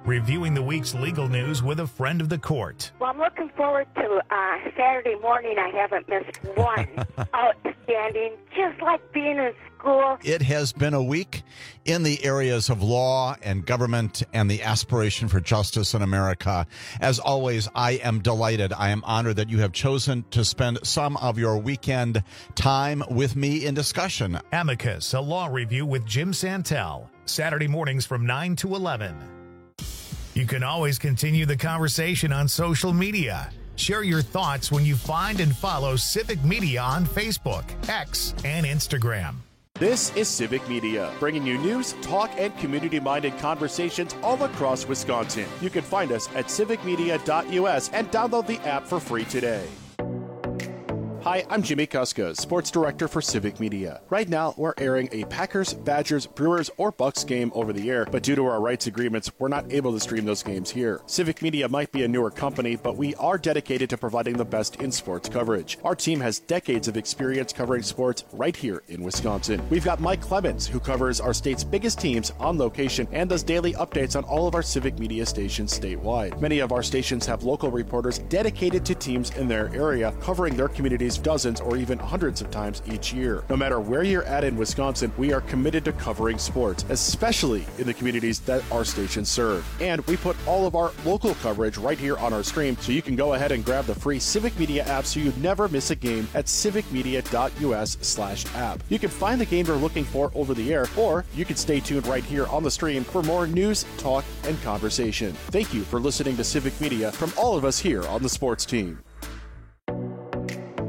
reviewing the week's legal news with a friend of the court. Well, I'm looking forward to Saturday morning. I haven't missed one. Outstanding, just like being in school. It has been a week in the areas of law and government and the aspiration for justice in America. As always, I am delighted. I am honored that you have chosen to spend some of your weekend time with me in discussion. Amicus, a law review with Jim Santel, Saturday mornings from 9 to 11. You can always continue the conversation on social media. Share your thoughts when you find and follow Civic Media on Facebook, X, and Instagram. This is Civic Media, bringing you news, talk, and community-minded conversations all across Wisconsin. You can find us at civicmedia.us and download the app for free today. Hi, I'm Jimmy Kuska, Sports Director for Civic Media. Right now, we're airing a Packers, Badgers, Brewers, or Bucks game over the air, but due to our rights agreements, we're not able to stream those games here. Civic Media might be a newer company, but we are dedicated to providing the best in sports coverage. Our team has decades of experience covering sports right here in Wisconsin. We've got Mike Clemens, who covers our state's biggest teams on location and does daily updates on all of our Civic Media stations statewide. Many of our stations have local reporters dedicated to teams in their area, covering their communities dozens or even hundreds of times each year. No matter where you're at in Wisconsin, we are committed to covering sports, especially in the communities that our stations serve. And we put all of our local coverage right here on our stream, so you can go ahead and grab the free Civic Media app so you never miss a game at civicmedia.us/app. You can find the game you're looking for over the air, or you can stay tuned right here on the stream for more news, talk, and conversation. Thank you for listening to Civic Media from all of us here on the sports team.